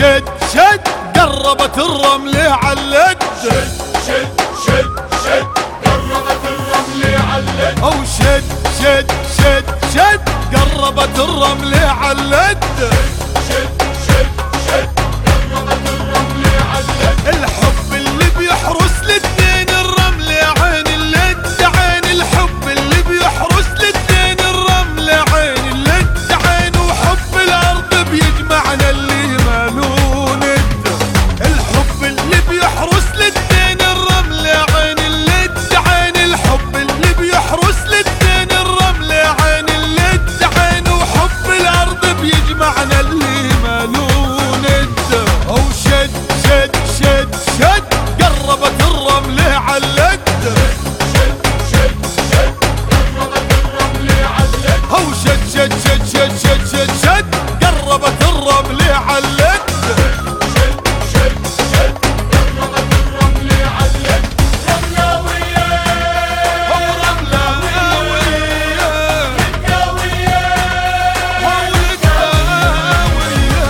شد شد قربت الرمل علد. شد شد شد شد قربت الرمل علد. او شد شد شد شد قربت الرمل علد. شد شد شد قربت الرمل علد. الحب اللي بيحرس للدين الرمل عين اللد عين. الحب اللي بيحرس للدين الرمل عين اللد عين. وحب الارض بيجمعنا اللي مالو ند. الحب اللي بيحرس للدين الرمل عين اللد عين. الحب اللي بيحرس للدين الرمل عين اللد عين. وحب الارض بيجمعنا اللي مالو ند. او شد شد شد شد قربت الرمل علد. شد شد شد قربت الرمل علد. او شد شد شد شد شد شد شد قربت الرمل علد. شد شد شد قربت الرمل علد. رملاوية او رملاوية القاوية او القاوية.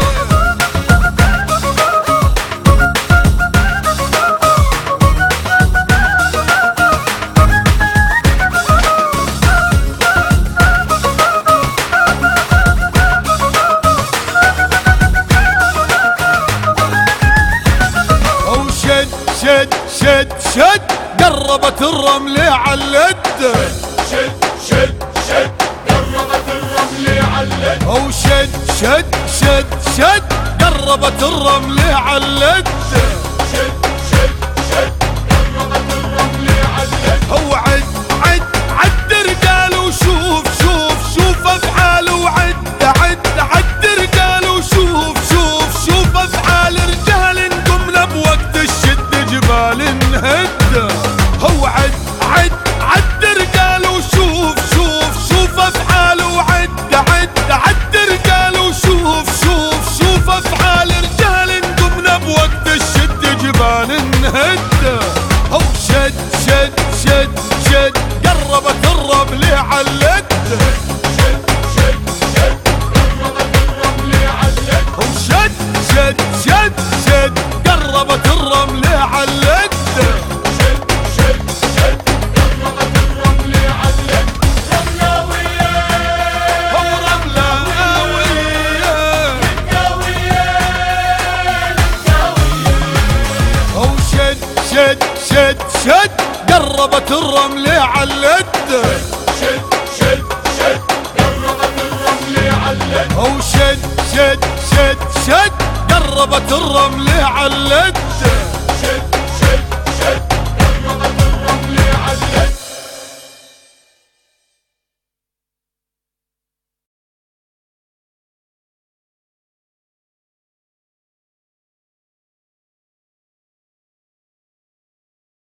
او شد شد شد شد قربت الرمل علد. شد شد شد قربت الرمل علد. او شد شد شد شد قربت الرمل علد. شد شد شد قربت الرمل علد. هو عد عد عد رجال وشوف شوف شوف افعال. وعد عد عد رجال وشوف شوف شوف افعال. رجال قمنا بوقت الشد جبال نهد. هو عد عد عد رجال وشوف شوف شوف افعال. وعد عد عد رجال وشوف شوف شوف افعال. رجال قمنا بوقت الشد جبال نهد. هو شد شد شد شد قربت الرمل علد. شد شد شد قربت الرمل علد. هو شد شد شد شد قربت الرمل علد. شد شد شد قربت الرمل علد. رملاوية هو رملاوية القاوية القاوية. هو شد شد شد شد قربت الرمل علد. شد شد شد قربت الرمل علد. هو شد شد شد شد قربت الرمل علد. شد